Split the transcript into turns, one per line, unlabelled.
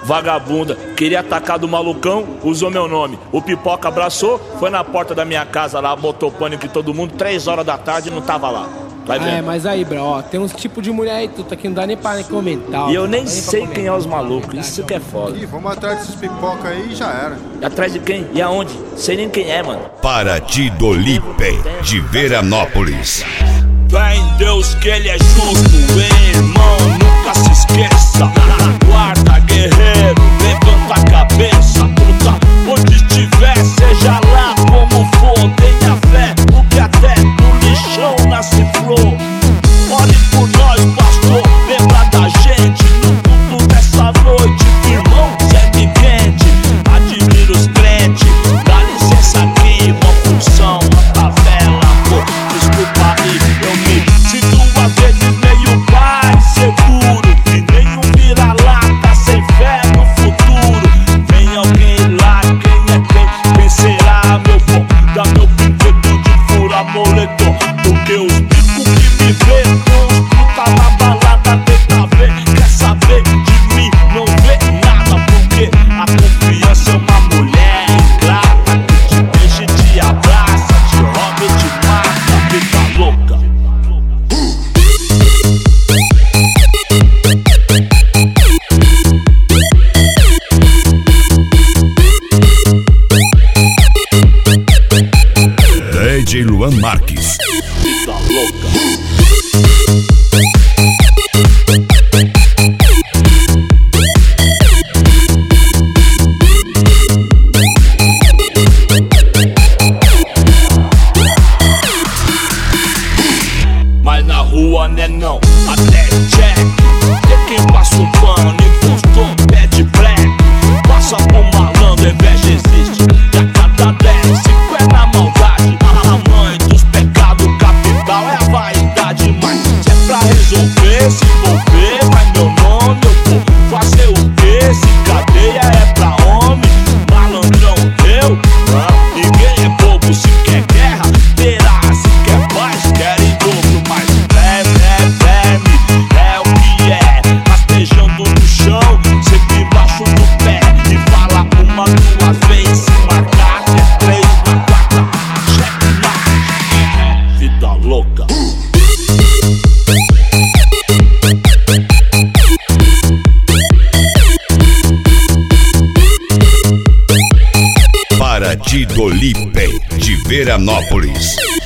vagabunda. Queria atacar do malucão, usou meu nome. O Pipoca abraçou, foi na porta da minha casa lá, botou pânico em todo mundo. 3 horas da tarde não tava lá. Vai vendo.
É, mas aí, bro, ó, tem uns tipos de mulher aí, tu tá aqui, não dá nem pra comentar.
E eu nem sei quem é os malucos, isso que é foda.
Ih, vamos atrás desses pipoca aí e já era.
E atrás de quem? E aonde? Sei nem quem é, mano.
Paraty do Lipe, de Veranópolis.
Fé em Deus que ele é justo, irmão, nunca se esqueça. Guarda, guerreiro, levanta a cabeça, puta. Onde estiver, seja lá como for, tenha fé, porque até no lixão nasce flor. Ore por nós, pastor, lembra da gente no culto dessa noite, irmão, segue quente. Admira os crentes, dá licença aqui, uma função, a favela, pô, desculpa aí, eu me sinto às vezes meio pai seguro, que nem um vira-lata sem fé no futuro. Vem alguém lá, quem será, meu bom? Dá meu brinquedo de fura moletom, porque os bicos que me vê, uns puta na balada, tenta ver, quer saber de mim, não vê nada, porque a confiança é uma mulher ingrata, que te deixa e te abraça, te rouba e te mata, fica louca.
DJ Luan Marques.
Fica louca. Mas na rua né não, até check. Tem quem passa um pano, impostor, pede black. Passa por malandro, inveja existe. E a cada 10, 5 é na maldade. A mãe dos pecados capital é a vaidade. Mas se é pra resolver, se envolver, vai meu nome, eu vou fazer o quê? Se cadeia é pra homem, malandrão eu, não. Ninguém é bobo, se quer guerra, terá. Se quer paz, quer em dobro. Mas verme, é o que é. Rastejando no chão, sempre embaixo do pé. E fala uma, 2 vezes, se marcar é 3 na 4. Checkmate, vida louca.
Paraty do Lipe, de Veranópolis.